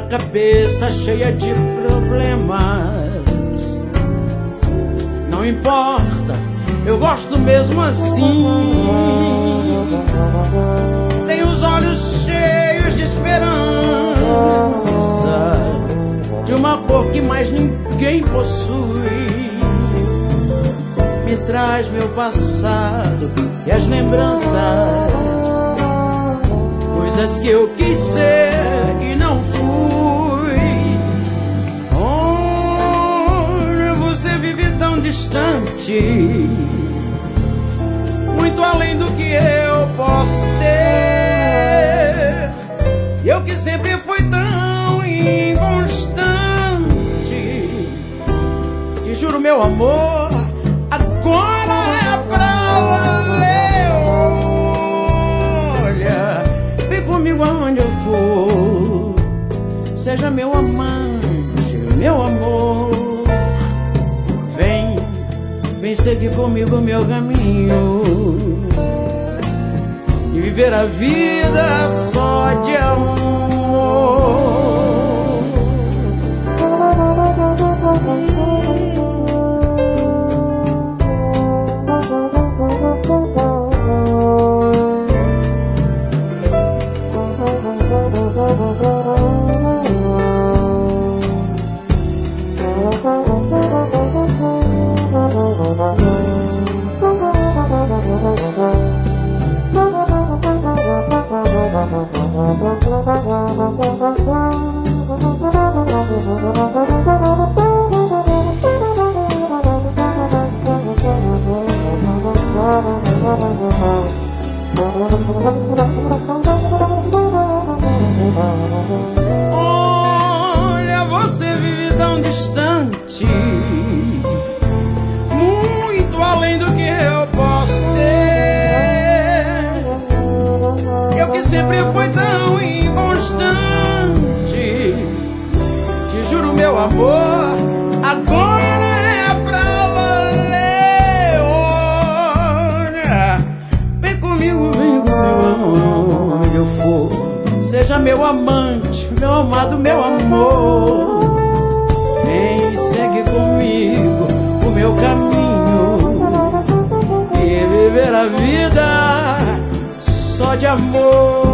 cabeça cheia de problemas. Não importa, eu gosto mesmo assim. Tenho os olhos cheios de esperança, de uma cor que mais ninguém possui. Me traz meu passado e as lembranças, coisas que eu quis ser e não fui. Onde você vive tão distante, muito além do que eu posso ter. Eu que sempre fui tão inconstante, te juro meu amor, agora é pra valer. Olha, vem comigo aonde eu for, seja meu amante, meu amor. Vem seguir comigo meu caminho e viver a vida só de amor. Olha, você vive tão distante, muito além do que eu posso ter. Eu que sempre fui tão inconstante, te juro meu amor, agora é pra valer. Olha, vem comigo onde eu for, seja meu amante, meu amado, meu amor. Vem e segue comigo o meu caminho e viver a vida só de amor.